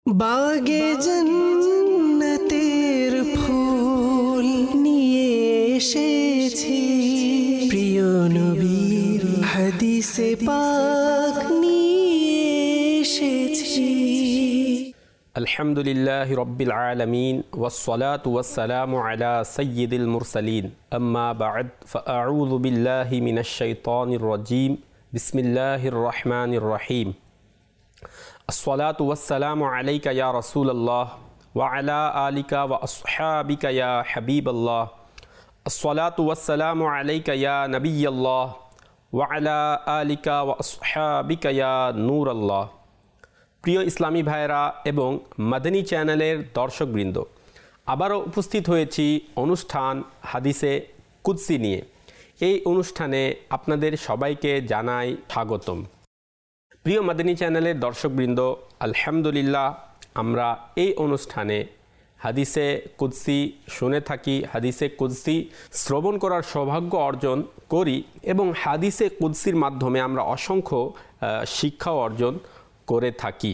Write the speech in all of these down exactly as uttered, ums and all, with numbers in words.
বাগে জান্নাতের ফুল নিয়ে এসেছি, প্রিয় নবীর হাদিসে পাক নিয়ে এসেছি। আলহামদুলিল্লাহি রাব্বিল আলামিন ওয়াসসালাতু ওয়াসসালামু আলা সাইয়্যিদিল মুরসালিন, আম্মা বা'দ, ফাআউযু বিল্লাহি মিনাশ শাইতানির রাজীম। বিসমিল্লাহির রহমানির রহিম। আসসালাতু ওয়াসসালামু আলাইকা ইয়া রাসূলাল্লাহ ওয়া আলা আলিকা ওয়া আসহাবিকা ইয়া হাবিবাল্লাহ। আসসালাতু ওয়াসসালামু আলাইকা ইয়া নবিয়াল্লাহ ওয়া আলা আলিকা ওয়া আসহাবিকা ইয়া নূরাল্লাহ। প্রিয় ইসলামী ভাইরা এবং মাদানী চ্যানেলের দর্শকবৃন্দ, আবারও উপস্থিত হয়েছি অনুষ্ঠান হাদিসে কুদসি নিয়ে। এই অনুষ্ঠানে আপনাদের সবাইকে জানাই স্বাগতম। প্রিয় মাদানী চ্যানেলের দর্শকবৃন্দ, আলহামদুলিল্লাহ আমরা এই অনুষ্ঠানে হাদিসে কুদসি শুনে থাকি, হাদিসে কুদসি শ্রবণ করার সৌভাগ্য অর্জন করি এবং হাদিসে কুদসির মাধ্যমে আমরা অসংখ্য শিক্ষা অর্জন করে থাকি।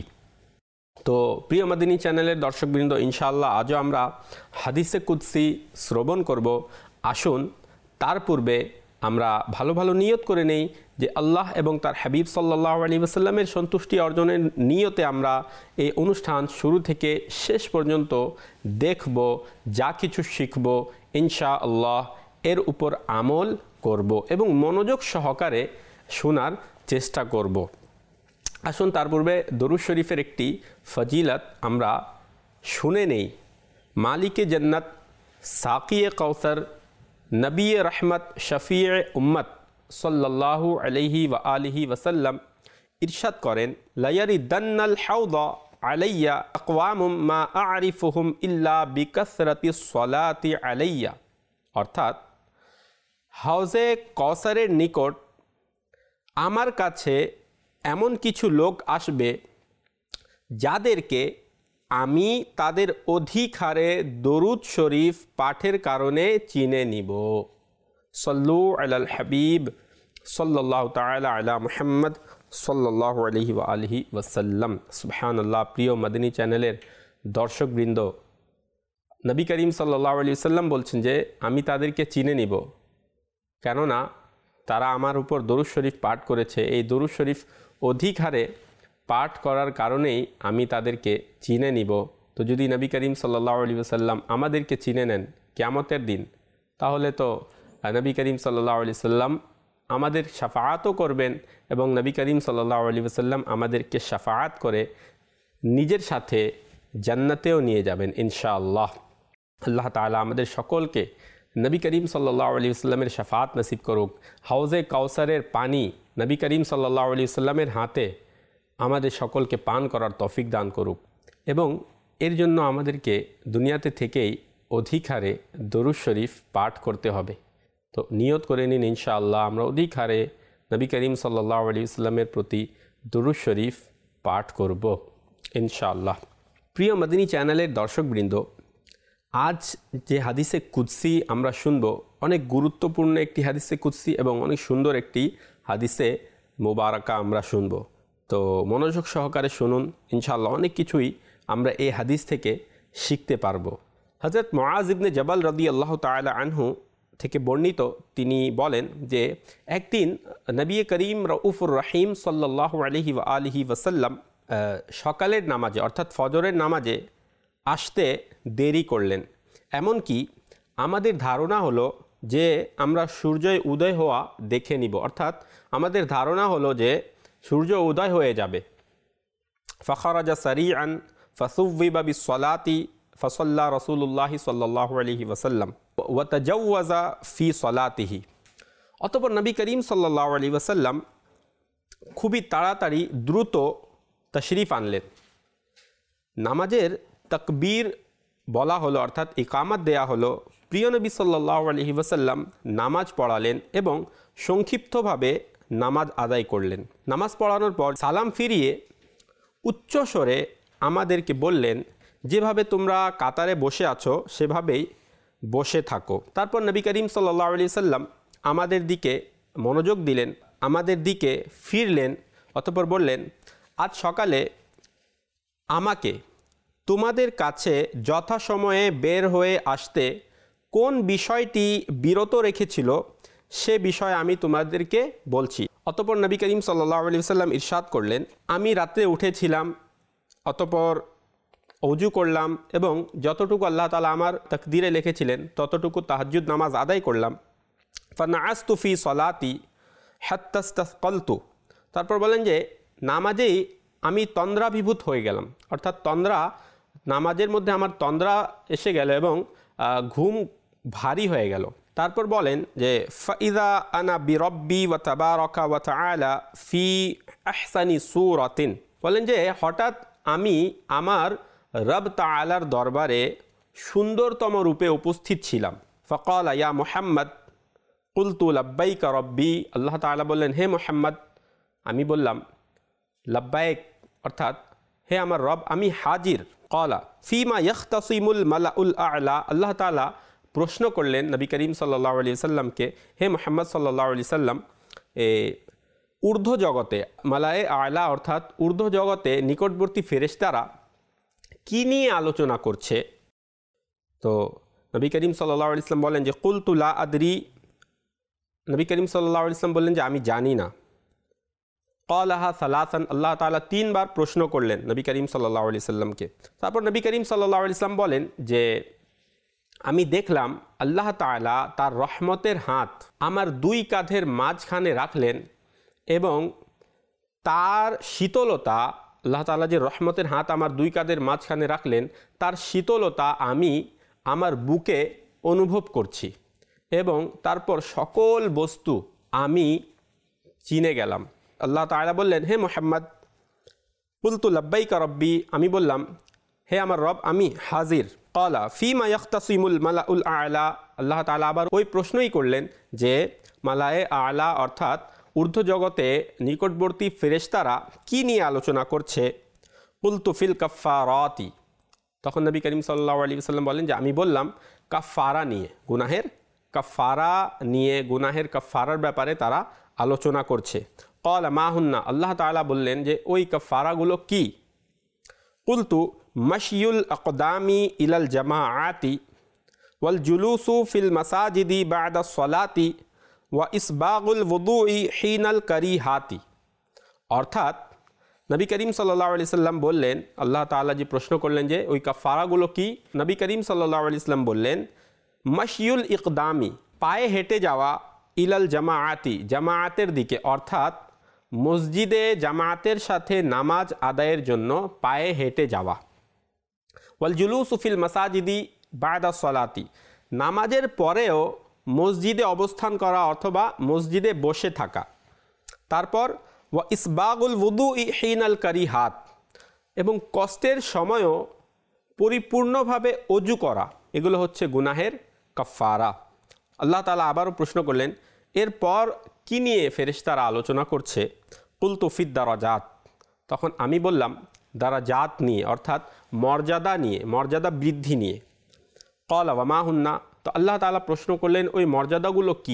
তো প্রিয় মাদানী চ্যানেলের দর্শকবৃন্দ, ইনশাআল্লাহ আজও আমরা হাদিসে কুদসি শ্রবণ করব। আসুন তার পূর্বে আমরা ভালো ভালো নিয়ত করে নেই যে আল্লাহ এবং তার হাবিব সাল্লাল্লাহু আলাইহি ওয়াসাল্লামের সন্তুষ্টি অর্জনের নিয়তে আমরা এই অনুষ্ঠান শুরু থেকে শেষ পর্যন্ত দেখব, যা কিছু শিখব ইনশাআল্লাহ এর উপর আমল করব এবং মনোযোগ সহকারে শোনার চেষ্টা করব। আসুন তার পূর্বে দরুদ শরীফের একটি ফজিলত আমরা শুনে নেই। মালিকে জান্নাত, সাকিয়ে কাউসার, নবী রহমত, শফিয়ে উম্মত সাল্লাল্লাহু আলাইহি ওয়া আলিহি ওয়াসাল্লাম ইরশাদ করেন, লায়ারিদান্নাল হাউদা আলাইয়া আকওয়ামুম মা আরিফুহুম ইল্লা বিকাসরাতিস সালাতি আলাইয়া। অর্থাৎ হাউজে কাউসারের নিকট আমার কাছে এমন কিছু লোক আসবে যাদেরকে আমি তাদের অধিক হারে দরুদ শরীফ পাঠের কারণে চিনে নিব। সল্লু আলাল হাবিব সাল্লাল্লাহু তাআলা আলা মুহাম্মদ সাল্লাল্লাহু আলাইহি ওয়া আলিহি ওয়াসাল্লাম। সুবহানাল্লাহ। প্রিয় মাদানী চ্যানেলের দর্শকবৃন্দ, নবী করিম সাল্লাল্লাহু আলাইহি ওয়াসাল্লাম বলছেন যে আমি তাদেরকে চিনে নিব, কেননা তারা আমার উপর দরুদ শরীফ পাঠ করেছে। এই দরুদ শরীফ অধিক হারে পাঠ করার কারণেই আমি তাদেরকে চিনে নিব। তো যদি নবী করিম সাল্লাল্লাহু আলাইহি ওয়াসাল্লাম আমাদেরকে চিনে নেন কিয়ামতের দিন, তাহলে তো নবী করিম সাল্লাল্লাহু আলাইহি ওয়াসাল্লাম আমাদের শাফাআতও করবেন এবং নবী করিম সাল্লাল্লাহু আলাইহি ওয়াসাল্লাম আমাদেরকে শাফাআত করে নিজের সাথে জান্নাতেও নিয়ে যাবেন ইনশাআল্লাহ। আল্লাহ তাআলা আমাদের সকলকে নবী করিম সাল্লাল্লাহু আলাইহি ওয়াসাল্লামের শাফাআত নসিব করুক। হাউজে কাউসারের পানি নবী করিম সাল্লাল্লাহু আলাইহি ওয়াসাল্লামের হাতে আমাদের সকলকে পান করার তৌফিক দান করুক এবং এর জন্য আমাদেরকে দুনিয়াতে থেকেই অধিক হারে দরুদ শরীফ পাঠ করতে হবে। তো নিয়ত করে নিন ইনশাআল্লাহ আমরা অধিক হারে নবী করিম সাল্লাল্লাহু আলাইহি ওয়াসাল্লামের প্রতি দরুদ শরীফ পাঠ করব ইনশাআল্লাহ। প্রিয় মাদানী চ্যানেলের দর্শকবৃন্দ, আজ যে হাদিসে কুদসি আমরা শুনব অনেক গুরুত্বপূর্ণ একটি হাদিসে কুদসি এবং অনেক সুন্দর একটি হাদিসে মোবারকা আমরা শুনব। তো মনোযোগ সহকারে শুনুন, ইনশাআল্লাহ অনেক কিছুই আমরা এই হাদিস থেকে শিখতে পারব। হযরত মুআজ ইবনে জাবাল রাদিয়াল্লাহু তাআলা আনহু থেকে বর্ণিত, তিনি বলেন যে একদিন নবী করিম রউফুর রহিম সাল্লাল্লাহু আলাইহি ওয়া আলিহি ওয়াসাল্লাম সকালের নামাজে অর্থাৎ ফজরের নামাজে আসতে দেরি করলেন। এমনকি আমাদের ধারণা হলো যে আমরা সূর্য উদয় হওয়া দেখে নিব, অর্থাৎ আমাদের ধারণা হলো যে সূর্য উদয় হয়ে যাবে। ফাখারাজা সারিআন ফাসুব্বিবা বিসসালাতি ফাসাল্লা রাসূলুল্লাহি সাল্লাল্লাহু আলাইহি ওয়াসাল্লাম ওয়া তাজাওয়াজা ফি সালাতিহি। অতঃপর নবী করিম সাল্লাল্লাহু আলাইহি ওয়াসাল্লাম খুবই তাড়াতাড়ি দ্রুত তাশরিফ আনলেন। নামাজের তাকবীর বলা হলো, অর্থাৎ ইকামত দেয়া হলো। প্রিয় নবী সাল্লাল্লাহু আলাইহি ওয়াসাল্লাম নামাজ পড়ালেন এবং সংক্ষিপ্তভাবে নামাজ আদায় করলেন। নামাজ পড়ানোর পর সালাম ফিরিয়ে উচ্চস্বরে আমাদেরকে বললেন, যেভাবে তোমরা কাতারে বসে আছো সেভাবেই বসে থাকো। তারপর নবী করিম সাল্লাল্লাহু আলাইহি ওয়াসাল্লাম আমাদের দিকে মনোযোগ দিলেন, আমাদের দিকে ফিরলেন, অতঃপর বললেন, আজ সকালে আমাকে তোমাদের কাছে যথাসময়ে বের হয়ে আসতে কোন বিষয়টি বিরত রেখেছিল সে বিষয়ে আমি তোমাদেরকে বলছি। অতঃপর নবী করিম সাল্লাল্লাহু আলাইহি ওয়াসাল্লাম ইরশাদ করলেন, আমি রাত্রে উঠেছিলাম, অতঃপর অজু করলাম এবং যতটুকু আল্লাহ তাআলা আমার তাকদীরে লিখেছিলেন ততটুকু তাহাজ্জুদ নামাজ আদায় করলাম। ফানাআস্তু ফি সলাতি হাত্তা ইসতাসকালতু, তারপর বলেন যে নামাজেই আমি তন্দ্রাভিভূত হয়ে গেলাম, অর্থাৎ তন্দ্রা নামাজের মধ্যে আমার তন্দ্রা এসে গেল এবং ঘুম ভারী হয়ে গেল। তারপর বলেন যে ফাইদা আনা বিরব্বি ওয়া তাবারাকা ওয়া তাআলা ফি আহসানি সূরাতিন, বলেন যে হঠাৎ আমি আমার রব তাআলার দরবারে সুন্দরতম রূপে উপস্থিত ছিলাম। ফাকালা ইয়া মুহাম্মদ কুলতু লাব্বাইকা রব্বি, আল্লাহ তাআলা বললেন, হে মুহাম্মদ, আমি বললাম লাব্বাইক, অর্থাৎ হে আমার রব, আমি হাজির। ক্বালা ফিমা ইয়াখতাসিমুল মালাউল আ'লা, আল্লাহ তাআলা প্রশ্ন করলেন নবী করিম সাল্লাল্লাহু আলাইহি সাল্লামকে, হে মুহাম্মদ সাল্লাল্লাহু আলাইহি সাল্লাম, এ ঊর্ধ্ব জগতে মালায়ে আ'লা অর্থাৎ ঊর্ধ্ব জগতে নিকটবর্তী ফেরেশতারা কি নিয়ে আলোচনা করছে? তো নবী করিম সাল্লাল্লাহু আলাইহি সাল্লাম বলেন যে কুলতু লা আদরি, নবী করিম সাল্লাল্লাহু আলাইহি সাল্লাম বললেন যে আমি জানি না। ক্বালাহা সালাসান, আল্লাহ তাআলা তিনবার প্রশ্ন করলেন নবী করিম সাল্লাল্লাহু আলাইহি সাল্লামকে। তারপর নবী করিম সাল্লাল্লাহু আলাইহি সাল্লাম বলেন যে আমি দেখলাম আল্লাহ তাআলা তার রহমতের হাত আমার দুই কাঁধের মাঝখানে রাখলেন এবং তার শীতলতা, আল্লাহ তাআলা যে রহমতের হাত আমার দুই কাঁধের মাঝখানে রাখলেন তার শীতলতা আমি আমার বুকে অনুভব করছি এবং তারপর সকল বস্তু আমি চিনে গেলাম। আল্লাহ তাআলা বললেন, হে মুহাম্মদ, কুলতু লাব্বাইকা রব্বি, আমি বললাম হে আমার রব, আমি হাজির। ক্বালা ফিমা ইয়াখতাসিমুল মালাউল আ'লা, আল্লাহ তাআলা আবার ওই প্রশ্নই করলেন যে মালায়ে আ'লা অর্থাৎ ঊর্ধ্ব জগতে নিকটবর্তী ফেরেশতারা কি নিয়ে আলোচনা করছে? কুলতু ফিল কাফফারাতি, তখন নবী করিম সাল্লাল্লাহু আলাইহি ওয়াসাল্লাম বলেন যে আমি বললাম কাফফারা নিয়ে, গুনাহের কাফফারা নিয়ে, গুনাহের কাফফারার ব্যাপারে তারা আলোচনা করছে। ক্বালা মা হুন্না, আল্লাহ তাআলা বললেন যে ওই কাফফারাগুলো কি? কুলতু মাশিয়ুল আকদামি ইলাল জামাআতি ওয়াল জুলুসু ফিল মাসাজিদি বা'দা সলাতি ওয়া ইসবাগুল ওযুই হিনাল কারিহাতি, অর্থাৎ নবী করিম সাল্লাল্লাহু আলাইহি সাল্লাম বললেন, আল্লাহ তাআলা যে প্রশ্ন করলেন যে ওই কাফফারাগুলো কি, নবী করিম সাল্লাল্লাহু আলাইহি সাল্লাম বললেন মাশিয়ুল ইকদামি, পায়ে হেঁটে যাওয়া, ইলাল জামাআতি, জামাআতের দিকে, অর্থাৎ মসজিদে জামাআতের সাথে নামাজ আদায়ের জন্য পায়ে হেঁটে যাওয়া। ওয়াল জুলুসু ফিল মাসাজিদি বা'দা সলাতি, নামাজের পরেও মসজিদে অবস্থান করা অথবা মসজিদে বসে থাকা। তারপর ওয়া ইসবাগুল ওযুই হিনাল কারিহাত, এবং কষ্টের সময়ও পরিপূর্ণভাবে অজু করা, এগুলো হচ্ছে গুনাহের কাফফারা। আল্লাহ তাআলা আবারও প্রশ্ন করলেন এরপর কি নিয়ে ফেরেশতারা আলোচনা করছে? কুলতু ফিদ দারাজাত, তখন আমি বললাম দারাজাত নিয়ে, অর্থাৎ মর্যাদা নিয়ে, মর্যাদা বৃদ্ধি নিয়ে। ক্বালা ওয়া মা হুন্না, তো আল্লাহ তাআলা প্রশ্ন করলেন ওই মর্যাদাগুলো কি?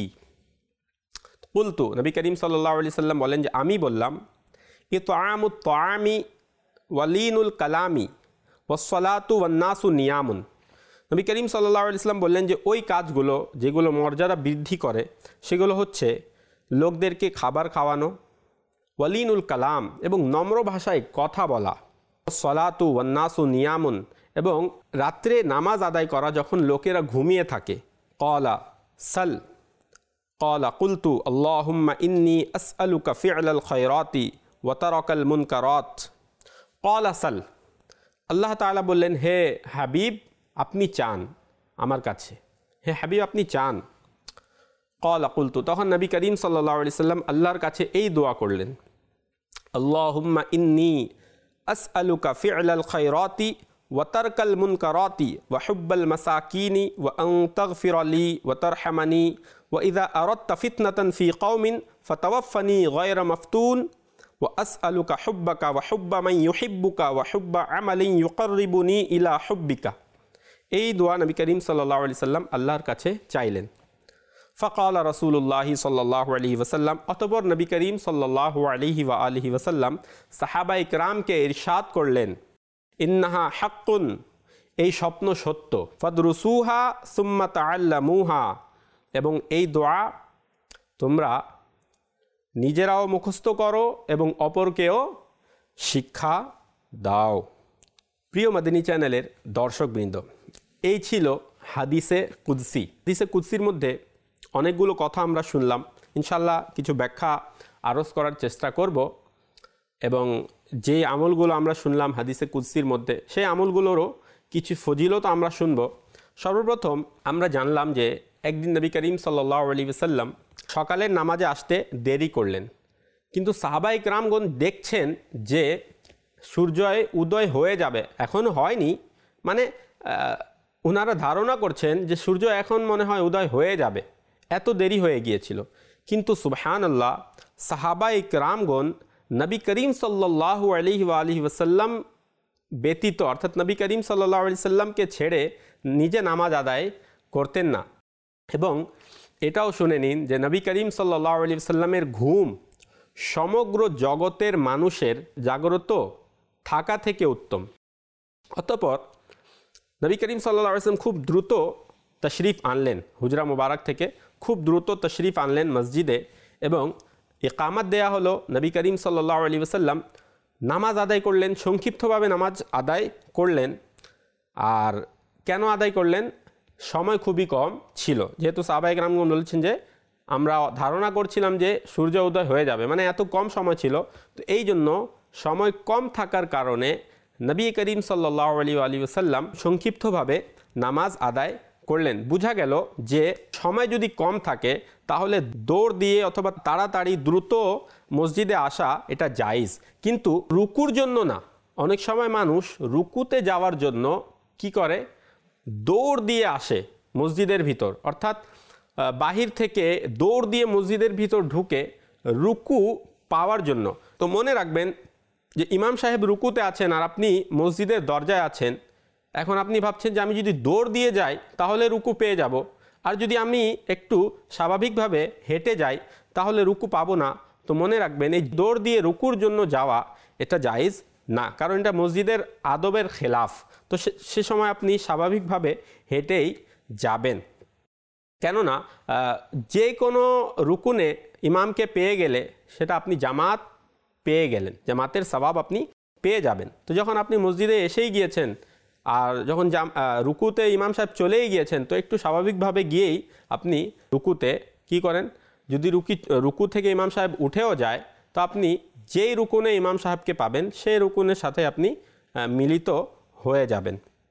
কুলতু, নবী করিম সাল্লাল্লাহু আলাইহি সাল্লাম বলেন যে আমি বললাম ইতআমুত তাআমি ওয়ালিনুল কালামি ওয়াসসালাতু ওয়ান্নাসু নিয়ামুন, নবী করিম সাল্লাল্লাহু আলাইহি সাল্লাম বললেন যে ওই কাজগুলো যেগুলো মর্যাদা বৃদ্ধি করে সেগুলো হচ্ছে লোকদেরকে খাবার খাওয়ানো, ওয়ালিনুল কালাম এবং নম্র ভাষায় কথা বলা, সলাতু ওয়ান্নাসু নিয়ামুন এবং রাত্রে নামাজ আদায় করা যখন লোকেরা ঘুমিয়ে থাকে। ক্বালা সাল, ক্বালা কুলতু আল্লাহুম্মা ইন্নী আসআলুকা ফি'লাল খায়রাতি ওয়া তারাকাল মুনকারাত। ক্বালা সাল, আল্লাহ তাআলা বললেন হে হাবিব আপনি চান আমার কাছে, হে হাবিব আপনি চান। ক্বালা কুলতু, তখন নবী করিম সাল্লাল্লাহু আলাইহি সাল্লাম আল্লাহর কাছে এই দোয়া করলেন, আল্লাহুম্মা ইন্নী আসআলুকা ফি'লাল খায়রাতি ওয়া তারকাল মুনকারাতি ওয়া হুব্বাল মাসাকিনি ওয়া আন তাগফিরা লি ওয়া তারহামানি ওয়া ইযা আরাদতা ফিতনাতান ফি কওমিন ফাতাওয়াফানি গায়রা মাফতুন ওয়া আসআলুকা হুব্বাকা ওয়া হুব্বা মান ইউহিব্বুকা ওয়া হুব্বা আমালিন ইউকাররিবুনি ইলা হুব্বিকা। এই দোয়া নবী করিম সাল্লাল্লাহু আলাইহি সাল্লাম আল্লাহর কাছে চাইলেন। ফাকালা রাসূলুল্লাহি সাল্লাল্লাহু আলাইহি ওয়াসাল্লাম, অতঃপর নবী করিম সাল্লাল্লাহু আলাইহি ওয়া আলিহি ওয়াসাল্লাম সাহাবা ইকরামকে ইরশাদ করলেন, ইন্নাহা হাক্কুন, এই স্বপ্ন সত্য, ফাদরুসুহা সুম্মা তাআল্লামুহা, এবং এই দোয়া তোমরা নিজেরাও মুখস্থ করো এবং অপরকেও শিক্ষা দাও। প্রিয় মাদিনী চ্যানেলের দর্শকবৃন্দ, এই ছিল হাদিসে কুদসি। হাদিসে কুদসির মধ্যে অনেকগুলো কথা আমরা শুনলাম, ইনশাল্লাহ কিছু ব্যাখ্যা আরজ করার চেষ্টা করব, এবং যে আমলগুলো আমরা শুনলাম হাদিসে কুদসির মধ্যে, সেই আমলগুলোরও কিছু ফজিলত আমরা শুনব। সর্বপ্রথম আমরা জানলাম যে একদিন নবী করিম সাল্লাল্লাহু আলাইহি ওয়াসাল্লাম সকালের নামাজে আসতে দেরি করলেন, কিন্তু সাহাবায়ে কেরামগণ দেখছেন যে সূর্যোদয় উদয় হয়ে যাবে, এখনও হয়নি, মানে ওনারা ধারণা করছেন যে সূর্য এখন মনে হয় উদয় হয়ে যাবে, এত দেরি হয়ে গিয়েছিল। কিন্তু সুবহানাল্লাহ, সাহাবায়ে কেরামগণ নবী করিম সাল্লাল্লাহু আলাইহি ওয়ালিহি ওয়াসাল্লাম ব্যতীত, অর্থাৎ নবী করিম সাল্লাল্লাহু আলাইহি সাল্লামকে ছেড়ে নিজে নামাজ আদায় করতেন না। এবং এটাও শুনে নিন যে নবী করিম সাল্লাল্লাহু আলাইহি ওয়াসাল্লামের ঘুম সমগ্র জগতের মানুষের জাগ্রত থাকা থেকে উত্তম। অতঃপর নবী করিম সাল্লাল্লাহু আলাইহি ওয়াসাল্লাম খুব দ্রুত তশরিফ আনলেন, হুজরা মুবারক থেকে খুব দ্রুত তশরিফ আনলেন মসজিদে, এবং ইকামত দেয়া হলো। নবী করিম সাল্লাল্লাহু আলাইহি ওয়াসাল্লাম নামাজ আদায় করলেন, সংক্ষিপ্তভাবে নামাজ আদায় করলেন। আর কেন আদায় করলেন? সময় খুবই কম ছিল, যেহেতু সাহাবায়ে কেরামগণ বলছেন যে আমরা ধারণা করছিলাম যে সূর্য উদয় হয়ে যাবে, মানে এত কম সময় ছিল। তো এই জন্য সময় কম থাকার কারণে নবী করিম সাল্লাল্লাহু আলাইহি ওয়াসাল্লাম সংক্ষিপ্তভাবে নামাজ আদায় করলেন। বোঝা গেল যে সময় যদি কম থাকে তাহলে দৌড় দিয়ে অথবা তাড়াতাড়ি দ্রুত মসজিদে আসা এটা জায়েজ, কিন্তু রুকুর জন্য না। অনেক সময় মানুষ রুকুতে যাওয়ার জন্য কি করে, দৌড় দিয়ে আসে মসজিদের ভিতর, অর্থাৎ বাহির থেকে দৌড় দিয়ে মসজিদের ভিতর ঢুকে রুকু পাওয়ার জন্য। তো মনে রাখবেন যে ইমাম সাহেব রুকুতে আছেন আর আপনি মসজিদের দরজায় আছেন, এখন আপনি ভাবছেন যে আমি যদি দৌড় দিয়ে যাই তাহলে রুকু পেয়ে যাব, আর যদি আমি একটু স্বাভাবিকভাবে হেঁটে যাই তাহলে রুকু পাবো না। তো মনে রাখবেন এই দৌড় দিয়ে রুকুর জন্য যাওয়া এটা জায়েজ না, কারণ এটা মসজিদের আদবের খেলাফ। তো সে সময় আপনি স্বাভাবিকভাবে হেঁটেই যাবেন, কেননা যে কোনো রুকুনে ইমামকে পেয়ে গেলে সেটা আপনি জামাত পেয়ে গেলেন, জামাতের সওয়াব আপনি পেয়ে যাবেন। তো যখন আপনি মসজিদে এসেই গিয়েছেন আর যখন জাম রুকুতে ইমাম সাহেব চলেই গিয়েছেন, তো একটু স্বাভাবিকভাবে গিয়েই আপনি রুকুতে কি করেন, যদি রুকি রুকু থেকে ইমাম সাহেব উঠেও যায় তো আপনি যেই রুকুনে ইমাম সাহেবকে পাবেন সেই রুকুনের সাথে আপনি মিলিত হয়ে যাবেন।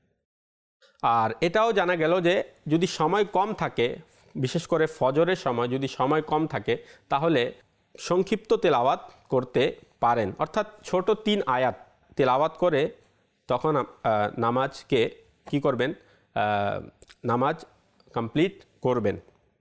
আর এটাও জানা গেল যে যদি সময় কম থাকে, বিশেষ করে ফজরের সময় যদি সময় কম থাকে তাহলে সংক্ষিপ্ত তেলাওয়াত করতে পারেন, অর্থাৎ ছোট তিন আয়াত তেলাওয়াত করে তখন নামাজকে কি করবেন, নামাজ কমপ্লিট করবেন।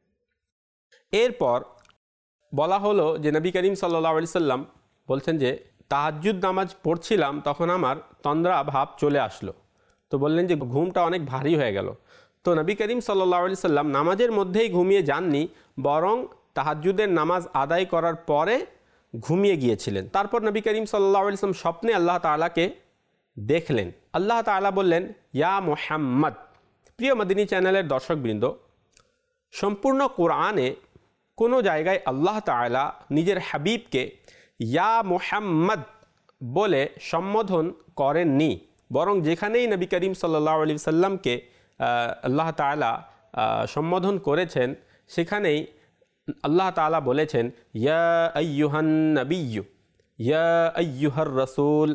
এরপর বলা হলো যে নবী করিম সাল্লাল্লাহু আলাইহি সাল্লাম বলছেন যে তাহাজ্জুদ নামাজ পড়ছিলাম তখন আমার তন্দ্রা ভাব চলে আসলো। তো বললেন যে ঘুমটা অনেক ভারী হয়ে গেল। তো নবী করিম সাল্লাল্লাহু আলাইহি সাল্লাম নামাজের মধ্যেই ঘুমিয়ে যাননি, বরং তাহাজ্জুদের নামাজ আদায় করার পরে ঘুমিয়ে গিয়েছিলেন। তারপর নবী করিম সাল্লাল্লাহু আলাইহি সাল্লাম স্বপ্নে আল্লাহ তাআলাকে দেখলেন। আল্লাহ তাআলা বললেন, ইয়া মুহাম্মদ। প্রিয় মাদিনী চ্যানেলের দর্শকবৃন্দ, সম্পূর্ণ কোরআনে কোনো জায়গায় আল্লাহ তাআলা নিজের হাবিবকে ইয়া মুহাম্মদ বলে সম্বোধন করেননি, বরং যেখানেই নবী করিম সাল্লাল্লাহু আলাইহি সাল্লামকে আল্লাহ তাআলা সম্বোধন করেছেন সেখানেই আল্লাহ তাআলা বলেছেন, ইয়া আইয়ুহান নবিয়্যু, ইয়া আইয়ুহার রাসূল,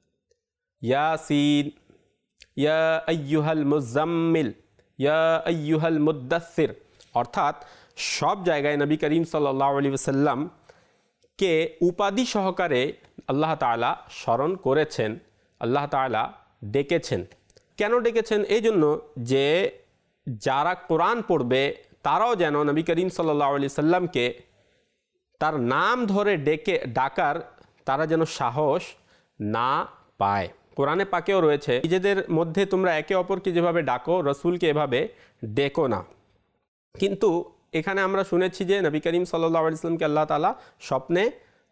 ইয়াসিন, ইয়া আইয়ুহাল মুজাম্মিল, ইয়া আইয়ুহাল মুদ্দাসসির। অর্থাৎ সব জায়গায় নবী করিম সাল্লাল্লাহু আলাইহি ওয়াসাল্লাম কে উপাধি সহকারে আল্লাহ তাআলা স্মরণ করেছেন, আল্লাহ তাআলা ডেকেছেন। কেন ডেকেছেন? এই জন্য যে যারা কোরআন পড়বে তারাও যেন নবী করিম সাল্লাল্লাহু আলাইহি সাল্লামকে তার নাম ধরে ডেকে ডাকার তারা যেন সাহস না পায়। কোরআনে পাকেও রয়েছে, নিজেদের মধ্যে তোমরা একে অপরকে যেভাবে ডাকো রসুলকে এভাবে ডেকো না। কিন্তু এখানে আমরা শুনেছি যে নবী করিম সাল্লাল্লাহু আলাইহি সাল্লামকে আল্লাহ তাআলা স্বপ্নে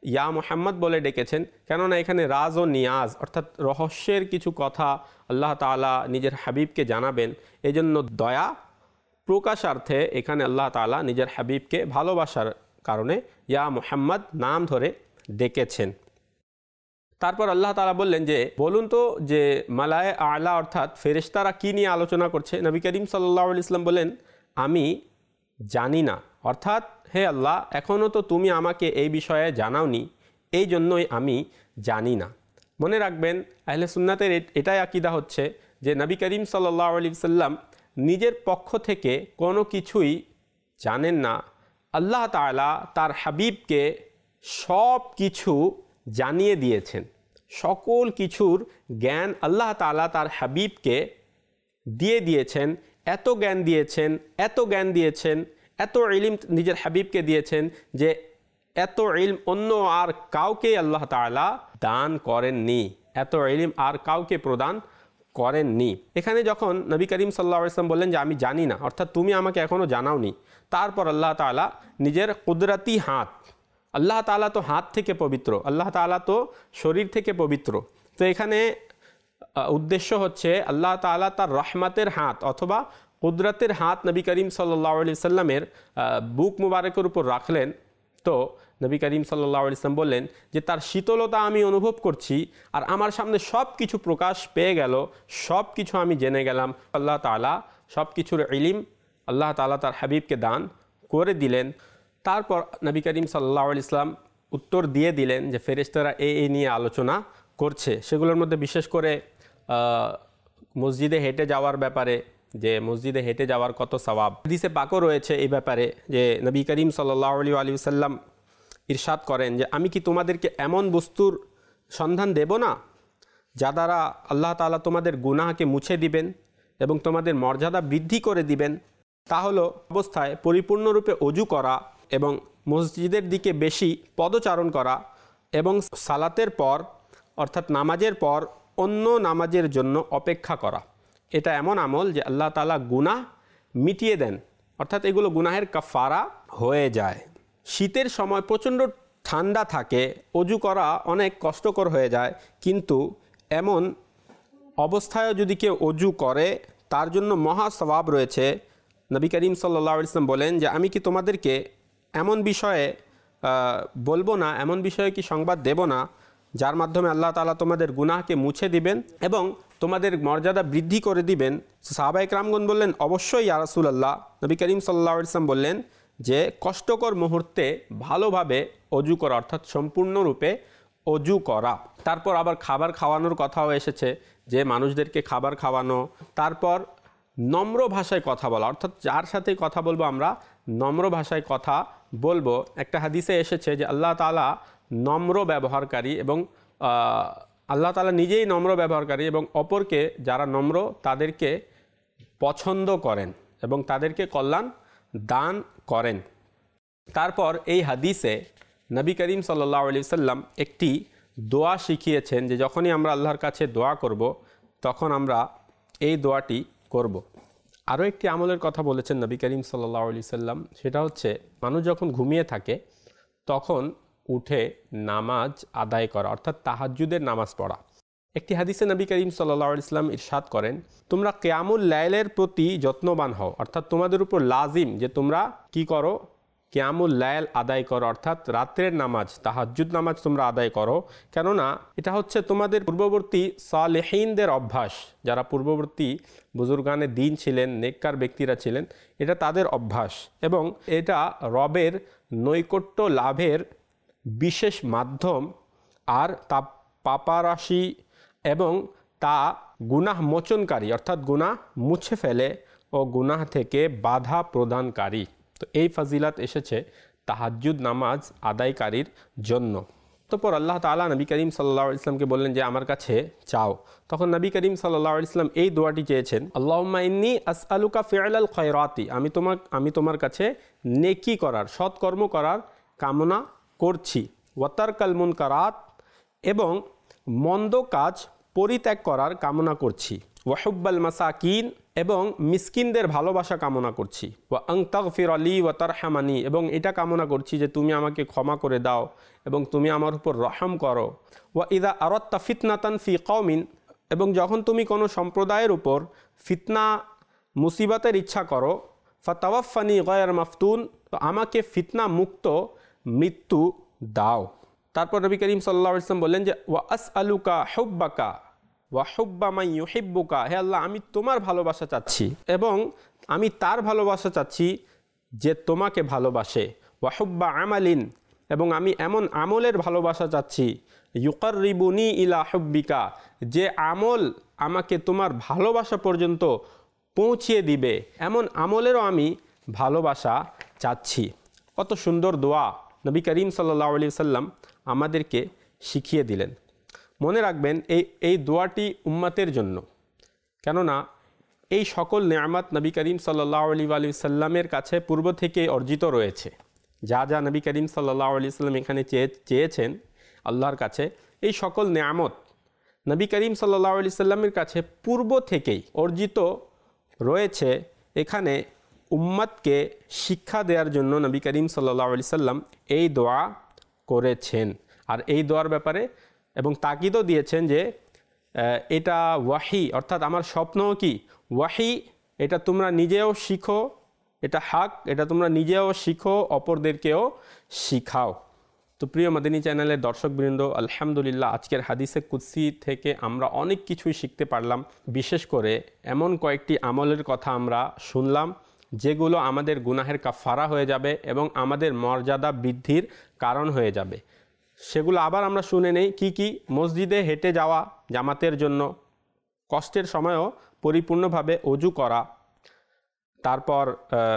ইয়া মুহাম্মদ বলে ডেকেছেন, কেননা এখানে রাজ ও নিয়াজ অর্থাৎ রহস্যের কিছু কথা আল্লাহ তাআলা নিজের হাবিবকে জানাবেন, এজন্য দয়া প্রকাশার্থে এখানে আল্লাহ তাআলা নিজের হাবিবকে ভালোবাসার কারণে ইয়া মুহাম্মদ নাম ধরে ডেকেছেন। তারপর আল্লাহ তাআলা বললেন যে বলুন তো যে মালায়ে আলা অর্থাৎ ফেরেশতারা কী নিয়ে আলোচনা করছে। নবী করিম সাল্লাল্লাহু আলাইহি ওয়াসাল্লাম বলেন আমি জানি না, অর্থাৎ হে আল্লাহ এখনও তো তুমি আমাকে এই বিষয়ে জানাওনি, এই জন্যই আমি জানি না। মনে রাখবেন আহলে সুন্নাতের এটাই আকীদা হচ্ছে যে নবী করিম সাল্লাল্লাহু আলাইহি ওয়াসাল্লাম নিজের পক্ষ থেকে কোনো কিছুই জানেন না। আল্লাহ তাআলা তার হাবিবকে সব কিছু জানিয়ে দিয়েছেন, সকল কিছুর জ্ঞান আল্লাহ তাআলা তার হাবিবকে দিয়ে দিয়েছেন। এত জ্ঞান দিয়েছেন, এত জ্ঞান দিয়েছেন, এত ইলম নিজের হাবিবকে দিয়েছেন যে এত ইলম অন্য আর কাউকে আল্লাহ তাআলা দান করেননি, এত ইলম আর কাউকে প্রদান করেননি। এখানে যখন নবী করিম সাল্লাল্লাহু আলাইহি ওয়াসাল্লাম বললেন যে আমি জানি না, অর্থাৎ তুমি আমাকে এখনও জানাওনি, তারপর আল্লাহ তাআলা নিজের কুদরতি হাত, আল্লাহ তাআলা তো হাত থেকে পবিত্র, আল্লাহ তাআলা তো শরীর থেকে পবিত্র, তো এখানে উদ্দেশ্য হচ্ছে আল্লাহ তাআলা তার রহমতের হাত অথবা কুদরতের হাত নবী করিম সাল্লাল্লাহু আলাইহি ওয়াসাল্লামের বুক মুবারকের উপর রাখলেন। তো নবী করিম সাল্লাল্লাহু আলাইহি ওয়াসাল্লাম বললেন যে তার শীতলতা আমি অনুভব করছি, আর আমার সামনে সব কিছু প্রকাশ পেয়ে গেল, সব কিছু আমি জেনে গেলাম। আল্লাহ তাআলা সব কিছুর ইলম আল্লাহ তাআলা তার হাবিবকে দান করে দিলেন। তারপর নবী করিম সাল্লাল্লাহু আলাইহি ওয়াসাল্লাম উত্তর দিয়ে দিলেন যে ফেরেশতারা এই এই নিয়ে আলোচনা করছে, সেগুলোর মধ্যে বিশেষ করে মসজিদে হেঁটে যাওয়ার ব্যাপারে, যে মসজিদে হেঁটে যাওয়ার কত সওয়াব। হাদিসে পাকও রয়েছে এই ব্যাপারে যে নবী করিম সাল্লাল্লাহু আলাইহি ওয়াসাল্লাম ইরশাদ করেন যে আমি কি তোমাদেরকে এমন বস্তুর সন্ধান দেব না যা দ্বারা আল্লাহ তাআলা তোমাদের গুনাহকে মুছে দিবেন এবং তোমাদের মর্যাদা বৃদ্ধি করে দিবেন। তা হলো অবস্থায় পরিপূর্ণরূপে অজু করা এবং মসজিদের দিকে বেশি পদচারণ করা এবং সালাতের পর অর্থাৎ নামাজের পর অন্য নামাজের জন্য অপেক্ষা করা। এটা এমন আমল যে আল্লাহ তাআলা গুনাহ মিটিয়ে দেন, অর্থাৎ এগুলো গুনাহের কাফারা হয়ে যায়। শীতের সময় প্রচণ্ড ঠান্ডা থাকে, অজু করা অনেক কষ্টকর হয়ে যায়, কিন্তু এমন অবস্থায়ও যদি কেউ অজু করে তার জন্য মহা সওয়াব রয়েছে। নবী করিম সাল্লাল্লাহু আলাইহি ওয়াসাল্লাম বলেন যে আমি কি তোমাদেরকে এমন বিষয়ে বলবো না, এমন বিষয়ে কি সংবাদ দেব না যার মাধ্যমে আল্লাহ তাআলা তোমাদের গুনাহকে মুছে দিবেন এবং তোমাদের মর্যাদা বৃদ্ধি করে দিবেন। সাহাবায়ে কেরামগণ বললেন অবশ্যই ইয়া রাসূলুল্লাহ। নবী করিম সাল্লাল্লাহু আলাইহি ওয়াসাল্লাম বললেন যে কষ্টকর মুহূর্তে ভালোভাবে অজু করা, অর্থাৎ সম্পূর্ণরূপে অজু করা। তারপর আবার খাবার খাওয়ানোর কথাও এসেছে যে মানুষদেরকে খাবার খাওয়ানো, তারপর নম্র ভাষায় কথা বলা, অর্থাৎ যার সাথে কথা বলবো আমরা নম্র ভাষায় কথা বলবো। একটা হাদিসে এসেছে যে আল্লাহ তাআলা নম্র ব্যবহারকারী এবং আল্লাহ তাআলা নিজেই নম্র ব্যবহারকারী এবং অপরকে যারা নম্র তাদেরকে পছন্দ করেন এবং তাদেরকে কল্যাণ দান করেন। তারপর এই হাদিসে নবী করিম সাল্লাল্লাহু আলাইহি ওয়াসাল্লাম একটি দোয়া শিখিয়েছেন যে যখনই আমরা আল্লাহর কাছে দোয়া করব তখন আমরা এই দোয়াটি করব। আরও একটি আমলের কথা বলেছেন নবী করিম সাল্লাল্লাহু আলাইহি ওয়াসাল্লাম, সেটা হচ্ছে মানুষ যখন ঘুমিয়ে থাকে তখন উঠে নামাজ আদায় করা, অর্থাৎ তাহাজ্জুদের নামাজ পড়া। একটি হাদিসে নবী করিম সাল্লাল্লাহু আলাইহি ওয়াসাল্লাম ইরশাদ করেন তোমরা কিয়ামুল লাইলের প্রতি যত্নবান হও, অর্থাৎ তোমাদের উপর লাজিম যে তোমরা কি করো, কিয়ামুল লাইল আদায় করো, অর্থাৎ রাত্রের নামাজ তাহাজ্জুদ নামাজ তোমরা আদায় করো। কেননা এটা হচ্ছে তোমাদের পূর্ববর্তী সালেহিনদের অভ্যাস, যারা পূর্ববর্তী বুজুর্গানে দিন ছিলেন, নেককার ব্যক্তিরা ছিলেন, এটা তাদের অভ্যাস এবং এটা রবের নৈকট্য লাভের বিশেষ মাধ্যম। আর তা পাপারাশি এবং তা গুনাহ মোচনকারী, অর্থাৎ গুনাহ মুছে ফেলে ও গুনাহ থেকে বাধা প্রদানকারী। তো এই ফাজিলাত এসেছে তাহাজ্জুদ নামাজ আদায়কারীর জন্য। তারপর আল্লাহ তাআলা নবী করিম সাল্লাল্লাহু আলাইহি ওয়াসাল্লামকে বললেন যে আমার কাছে চাও। তখন নবী করিম সাল্লাল্লাহু আলাইহি ওয়াসাল্লাম এই দোয়াটি চেয়েছেন, আল্লাহুম্মা ইন্নী আসআলুকা ফিআলাল খায়রাতি, আমি তোমার আমি তোমার কাছে নেকি করার, সৎকর্ম করার কামনা করছি, ওয়াতারকাল মুনকারাত, এবং মন্দ কাজ পরিত্যাগ করার কামনা করছি, ওয়াহুব্বাল মাসাকিন, এবং মিসকিনদের ভালোবাসা কামনা করছি। ওয়া আন তাগফির লি ওয়া তারহামানি, এবং এটা কামনা করছি যে তুমি আমাকে ক্ষমা করে দাও এবং তুমি আমার উপর রহম করো। ওয়া ইদা আরাদতা ফিতনাতান ফি কওমিন, এবং যখন তুমি কোনো সম্প্রদায়ের উপর ফিতনা মুসিবতের ইচ্ছা করো, ফাতাওয়াফানি গায়র মাফতুন, তো আমাকে ফিতনা মুক্ত মৃত্যু দাও। তারপর নবী করিম সাল্লাল্লাহু আলাইহি ওয়াসাল্লাম বললেন যে ওয়া আসআলুকা হুব্বাকা ওয়া হুব্বা মান ইউহিব্বুকা, হে আল্লাহ আমি তোমার ভালোবাসা চাচ্ছি এবং আমি তার ভালোবাসা চাচ্ছি যে তোমাকে ভালোবাসে। ওয়া হুব্বা আমালিন, এবং আমি এমন আমলের ভালোবাসা চাচ্ছি ইউকাররিবুনি ইলা হুব্বিকা, যে আমল আমাকে তোমার ভালোবাসা পর্যন্ত পৌঁছিয়ে দিবে, এমন আমলেরও আমি ভালোবাসা চাচ্ছি। কত সুন্দর দোয়া নবী করিম সাল্লাল্লাহু আলাইহি ওয়াসাল্লাম আমাদেরকে শিখিয়ে দিলেন। মনে রাখবেন এই এই দোয়াটি উম্মতের জন্য, কেননা এই সকল নেয়ামত নবী করিম সাল্লাল্লাহু আলাইহি ওয়াসাল্লামের কাছে পূর্ব থেকে অর্জিত রয়েছে। যা যা নবী করিম সাল্লাল্লাহু আলাইহি ওয়াসাল্লাম এখানে চেয়ে চেয়েছেন আল্লাহর কাছে, এই সকল নেয়ামত নবী করিম সাল্লাল্লাহু আলাইহি ওয়াসাল্লামের কাছে পূর্ব থেকেই অর্জিত রয়েছে। এখানে উম্মতকে শিক্ষা দেওয়ার জন্য নবী করিম সাল্লাল্লাহু আলাইহি ওয়াসাল্লাম এই দোয়া করেছেন। আর এই দোয়ার ব্যাপারে এবং তাকিদও দিয়েছেন যে এটা ওয়াহি, অর্থাৎ আমার স্বপ্নও কি ওয়াহি, এটা তোমরা নিজেও শিখো, এটা হক, এটা তোমরা নিজেও শিখো, অপরদেরকেও শিখাও। তো প্রিয় মাদানী চ্যানেলের দর্শকবৃন্দ, আলহামদুলিল্লাহ আজকের হাদিসে কুদসি থেকে আমরা অনেক কিছুই শিখতে পারলাম। বিশেষ করে এমন কয়েকটি আমলের কথা আমরা শুনলাম যেগুলো আমাদের গুনাহের কাফারা হয়ে যাবে এবং আমাদের মর্যাদা বৃদ্ধির কারণ হয়ে যাবে। সেগুলো আবার আমরা শুনে নেই। কি কি? মসজিদে হেঁটে যাওয়া জামাতের জন্য, কষ্টের সময়ও পরিপূর্ণভাবে অজু করা, তারপর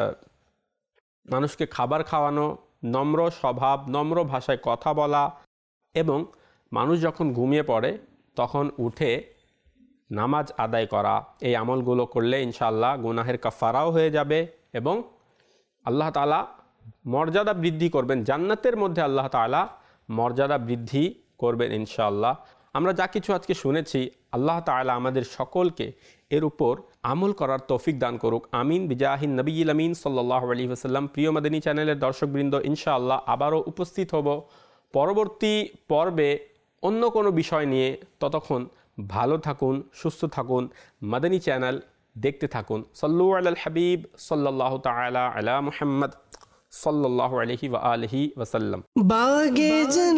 মানুষকে খাবার খাওয়ানো, নম্র স্বভাব, নম্র ভাষায় কথা বলা, এবং মানুষ যখন ঘুমিয়ে পড়ে তখন উঠে নামাজ আদায় করা। এই আমলগুলো করলে ইনশাআল্লাহ গুনাহের কাফারাও হয়ে যাবে এবং আল্লাহ তাআলা মর্যাদা বৃদ্ধি করবেন। জান্নাতের মধ্যে আল্লাহ তাআলা মর্যাদা বৃদ্ধি করবেন ইনশাআল্লাহ। আমরা যা কিছু আজকে শুনেছি, আল্লাহ তাআলা আমাদের সকলকে এর উপর আমল করার তৌফিক দান করুক। আমিন বিজাহিন নবিয়্যিল আমিন সাল্লাল্লাহু আলাইহি ওয়াসাল্লাম। প্রিয় মাদানী চ্যানেলের দর্শকবৃন্দ, ইনশাআল্লাহ আবারও উপস্থিত হব পরবর্তী পর্বে অন্য কোনো বিষয় নিয়ে। ততক্ষণ ভালো থাকুন, সুস্থ থাকুন, মাদানী চ্যানেল দেখতে থাকুন। সাল্লু আলাল হাবিব সাল্লাল্লাহু তাআলা আলা মুহাম্মদ সাল্লাল্লাহু আলাইহি ওয়া আলিহি ওয়াসাল্লাম। বাগে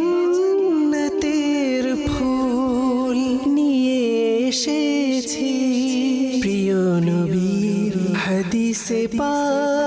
জান্নাতের ফুল নিয়ে এসেছি, প্রিয় নবীর হাদিসে পাক